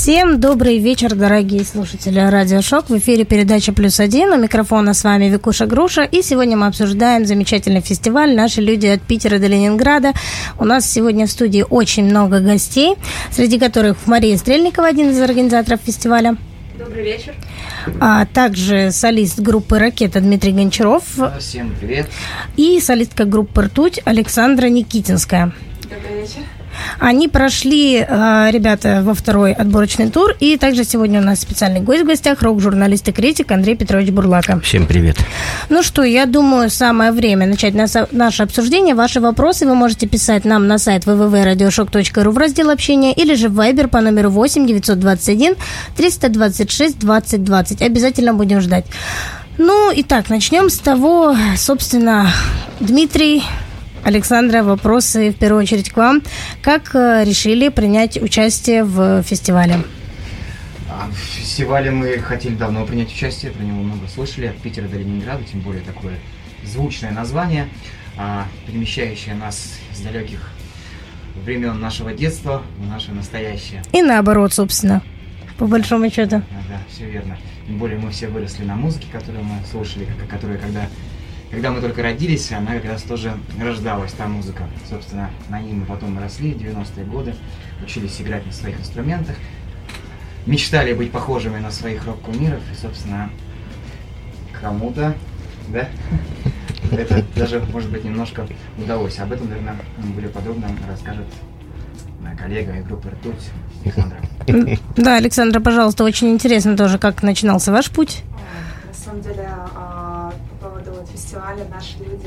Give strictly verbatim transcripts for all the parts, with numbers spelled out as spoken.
Всем добрый вечер, дорогие слушатели Радио Шок. В эфире передача «Плюс один». У микрофона с вами Викуша Груша. И сегодня мы обсуждаем замечательный фестиваль «Наши люди от Питера до Ленинграда». У нас сегодня в студии очень много гостей, среди которых Мария Стрельникова, один из организаторов фестиваля. Добрый вечер. А также солист группы «Ракета» Дмитрий Гончаров. Всем привет. И солистка группы «Ртуть» Александра Никитинская. Добрый вечер. Они прошли, ребята, во второй отборочный тур. И также сегодня у нас специальный гость в гостях, рок-журналист и критик Андрей Петрович Бурлака. Всем привет. Ну что, я думаю, самое время начать наше обсуждение. Ваши вопросы вы можете писать нам на сайт дабл ю дабл ю дабл ю точка радиошок точка ру в раздел общения или же в Viber по номеру восемь девятьсот двадцать один триста двадцать шесть двадцать двадцать. Обязательно будем ждать. Ну, итак, начнем с того, собственно, Дмитрий... Александра, вопросы в первую очередь к вам. Как решили принять участие в фестивале? В фестивале мы хотели давно принять участие, про него много слышали, от Питера до Ленинграда, тем более такое звучное название, перемещающее нас с далеких времен нашего детства в наше настоящее. И наоборот, собственно, по большому счету. Да, все верно. Тем более мы все выросли на музыке, которую мы слушали, которая когда... Когда мы только родились, она как раз тоже рождалась, та музыка. Собственно, на ней мы потом росли, в девяностые годы, учились играть на своих инструментах, мечтали быть похожими на своих рок-кумиров, и, собственно, кому-то, да, это даже, может быть, немножко удалось. Об этом, наверное, более подробно расскажет моя коллега из группы «Ртуть» Александра. Да, Александра, пожалуйста, очень интересно тоже, как начинался ваш путь. На самом деле, по поводу фестиваля «Наши люди»,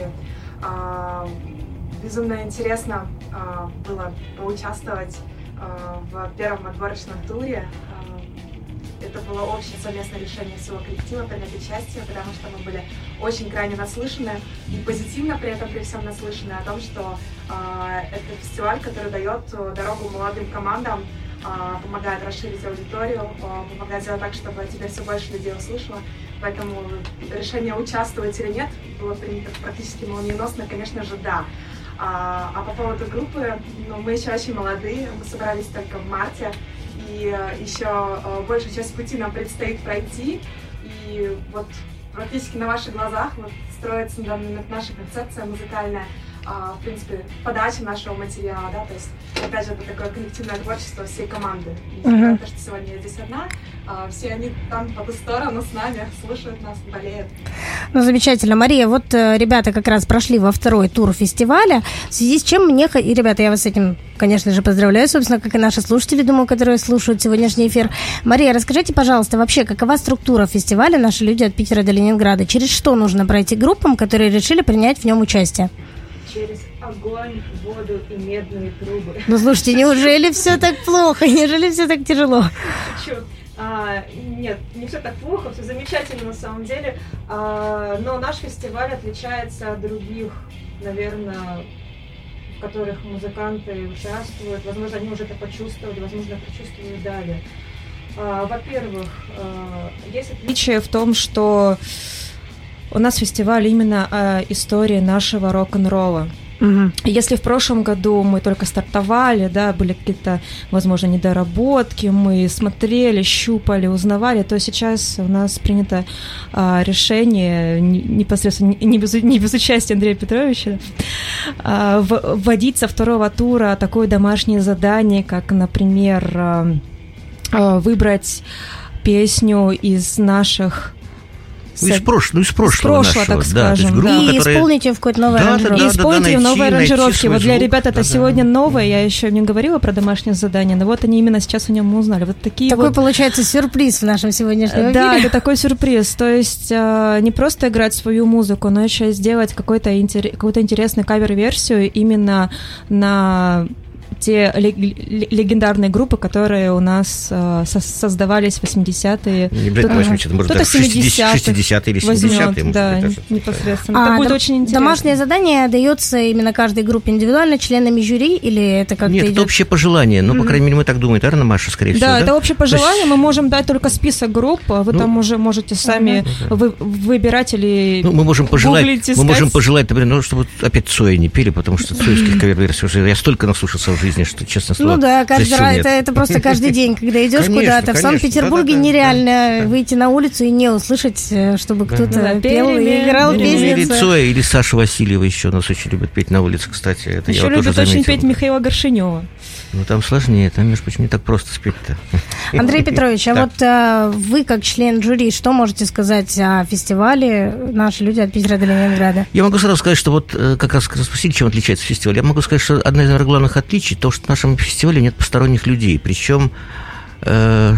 безумно интересно было поучаствовать в первом отборочном туре. Это было общее совместное решение всего коллектива принять участие, потому что мы были очень крайне наслышаны и позитивно при этом при всем наслышаны о том, что это фестиваль, который дает дорогу молодым командам, помогает расширить аудиторию, помогает сделать так, чтобы тебя все больше людей услышало. Поэтому решение участвовать или нет было принято практически молниеносно, конечно же, да. А, а по поводу группы, ну, мы еще очень молодые, мы собрались только в марте, и еще большую часть пути нам предстоит пройти. И вот практически на ваших глазах вот, строится на данный момент наша концепция музыкальная, а, в принципе, подача нашего материала, да, то есть, опять же, это такое коллективное творчество всей команды. И uh-huh. то, что сегодня я здесь одна, а, все они там по ту сторону с нами, слушают нас, болеют. Ну, замечательно. Мария, вот ребята как раз прошли во второй тур фестиваля, в связи с чем мне, и, ребята, я вас с этим, конечно же, поздравляю, собственно, как и наши слушатели, думаю, которые слушают сегодняшний эфир. Мария, расскажите, пожалуйста, вообще, какова структура фестиваля «Наши люди от Питера до Ленинграда»? Через что нужно пройти группам, которые решили принять в нем участие? Через огонь, воду и медные трубы. Ну, слушайте, неужели все так плохо? Неужели все так тяжело? А, нет, не все так плохо, все замечательно на самом деле. А, но наш фестиваль отличается от других, наверное, в которых музыканты участвуют. Возможно, они уже это почувствовали, возможно, почувствуют далее. А, во-первых, а, есть отличие в том, что у нас фестиваль именно о истории нашего рок-н-ролла. Угу. Если в прошлом году мы только стартовали, да, были какие-то, возможно, недоработки, мы смотрели, щупали, узнавали, то сейчас у нас принято а, решение непосредственно не без, не без участия Андрея Петровича а, вводить со второго тура такое домашнее задание, как, например, а, а, выбрать песню из наших... Ну, из прошлого, ну, из прошлого, из прошлого нашего, так да, скажем. Да. И которые... исполнить ее в какой-то новой да, аранжировке. Да, да, и исполнить да, ее в найти, новой аранжировке. Вот для звук. ребят это да, сегодня да. новое, я еще не говорила про домашнее задание, но вот они именно сейчас о нем узнали. Вот такие такой вот... получается сюрприз в нашем сегодняшнем эфире. Да, это такой сюрприз. То есть не просто играть свою музыку, но еще сделать какой-то интерес... какую-то интересную кавер-версию именно на... те легендарные группы, которые у нас э, со- создавались в восьмидесятые. Не обязательно восьмидесятые, может, даже шестидесятые или семидесятые. Возьмет, да, быть, непосредственно. А, это будет дом- очень интересно. Домашнее задание дается именно каждой группе индивидуально, членами жюри, или это как-то Нет, идет? это общее пожелание, ну, mm-hmm. по крайней мере, мы так думаем, наверное, Маша, скорее да, всего, да? это общее пожелание, есть... мы можем дать только список групп, вы ну, там уже можете сами mm-hmm. вы, выбирать или ну, мы можем пожелать, гуглить, искать. Мы можем пожелать, например, ну, чтобы опять Цоя не пели, потому что цоевских кавер-версий уже, я столько наслушался уже жизни, что, честно слово, ну да, каждый раз, это, это просто каждый день, когда идешь куда-то. В Санкт-Петербурге да, да, нереально да. выйти на улицу и не услышать, чтобы да. кто-то да, пел и играл песни. Цоя или Саша Васильева еще нас очень любят петь на улице, кстати. Это еще я любят тоже очень заметил. петь Михаила Горшенева. Ну, там сложнее, там, между прочим, не так просто спеть-то. Андрей Петрович, а да. вот а, вы, как член жюри, что можете сказать о фестивале «Наши люди от Питера до Ленинграда»? Я могу сразу сказать, что вот как раз спросили, чем отличается фестиваль. Я могу сказать, что одна из, наверное, главных отличий, то, что в нашем фестивале нет посторонних людей, причем э,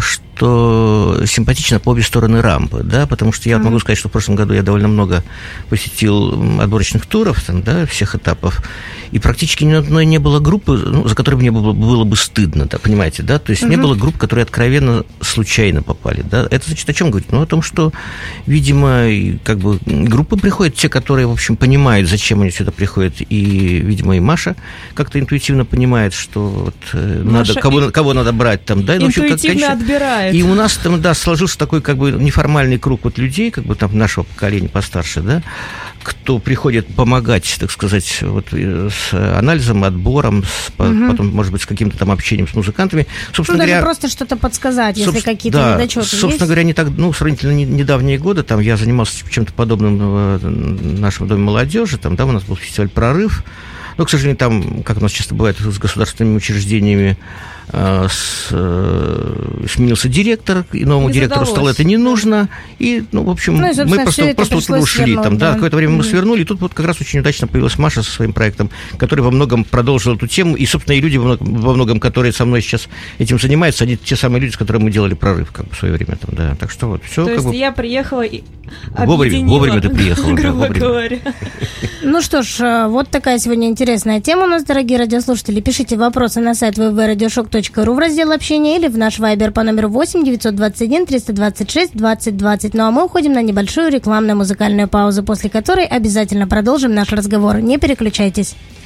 что симпатично по обе стороны рампы, да, потому что я mm-hmm. могу сказать, что в прошлом году я довольно много посетил отборочных туров, там, да, всех этапов, и практически ни одной не было группы, ну, за которой мне было, было бы стыдно, да, понимаете, да, то есть mm-hmm. не было групп, которые откровенно случайно попали, да, это значит о чем говорит? Ну, о том, что, видимо, как бы группы приходят, те, которые, в общем, понимают, зачем они сюда приходят, и, видимо, и Маша как-то интуитивно понимает, что вот надо, кого, и... кого надо брать там, да, и, интуитивно в общем, как, отбирает. И у нас там, да, сложился такой как бы неформальный круг вот людей, как бы там нашего поколения постарше, да, кто приходит помогать, так сказать, вот с анализом, отбором, с, угу. потом, может быть, с каким-то там общением с музыкантами. Собственно ну, говоря, даже просто что-то подсказать, если какие-то да, недочеты собственно есть. говоря, не так, ну, сравнительно недавние годы, там я занимался чем-то подобным в нашем Доме молодежи, там, да, у нас был фестиваль «Прорыв», но, к сожалению, там, как у нас часто бывает с государственными учреждениями, С, э, сменился директор, и новому не директору задалось. Стало это не нужно, и, ну, в общем, ну, мы просто, просто вот ушли там, да, да, какое-то время mm-hmm. мы свернули, и тут вот как раз очень удачно появилась Маша со своим проектом, который во многом продолжил эту тему, и, собственно, и люди во многом, во многом которые со мной сейчас этим занимаются, они те самые люди, с которыми мы делали «Прорыв», как бы, в свое время там, да, так что вот, все. То как есть бы... я приехала и вовремя, вовремя ты приехала, да, вовремя. Ну что ж, вот такая сегодня интересная тема у нас, дорогие радиослушатели. Пишите вопросы на сайт вэ вэ вэ радиошок точка ру в раздел общения или в наш вайбер по номеру восемь девятьсот двадцать один триста двадцать шесть двадцать двадцать. Ну а мы уходим на небольшую рекламную музыкальную паузу, после которой обязательно продолжим наш разговор. Не переключайтесь.